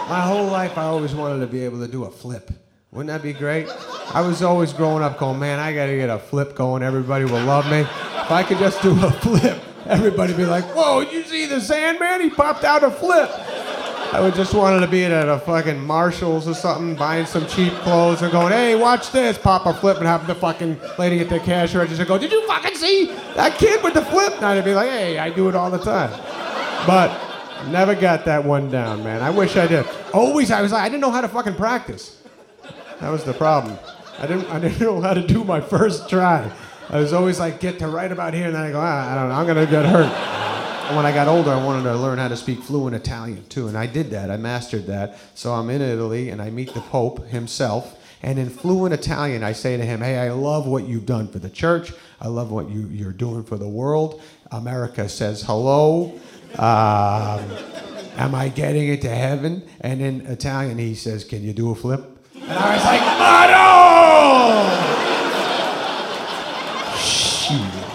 My whole life, I always wanted to be able to do a flip. Wouldn't that be great? I was always growing up going, man, I gotta get a flip going. Everybody will love me. If I could just do a flip, everybody would be like, whoa, you see the Sandman? He popped out a flip. I would just wanted to be at a fucking Marshalls or something, buying some cheap clothes and going, hey, watch this, pop a flip, and have the fucking lady at the cash register go, did you fucking see that kid with the flip? And I'd be like, hey, I do it all the time. But never got that one down, man. I wish I did. Always, I didn't know how to fucking practice. That was the problem. I didn't know how to do my first try. I was always like, get to right about here, and then I go, I don't know, I'm gonna get hurt. And when I got older, I wanted to learn how to speak fluent Italian too, and I did that. I mastered that. So I'm in Italy, and I meet the Pope himself, and in fluent Italian, I say to him, hey, I love what you've done for the church. I love what you're doing for the world. America says hello. Am I getting it to heaven? And in Italian, he says, can you do a flip? And I was like, Motto! Shit.